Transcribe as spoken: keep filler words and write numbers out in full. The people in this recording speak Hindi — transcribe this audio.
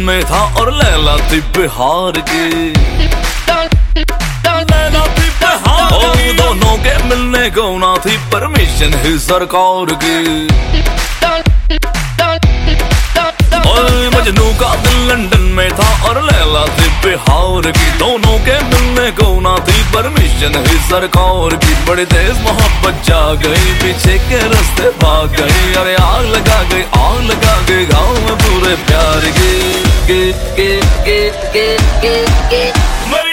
में था और लैला थी बिहार की। लैला थी बिहार की। दोनों के मिलने को ना थी परमिशन ही सरकार की। मजनू का दिल लंदन में था और लैला थी बिहार की। दोनों के मिलने को ना थी परमिशन ही सरकार की। बड़ी तेज मोहब्बत जा गई, पीछे के रास्ते भाग गई। अरे आग लगा गई, आग लगा गई गाँव में पूरे प्यार की। के, के, के, के, के, के।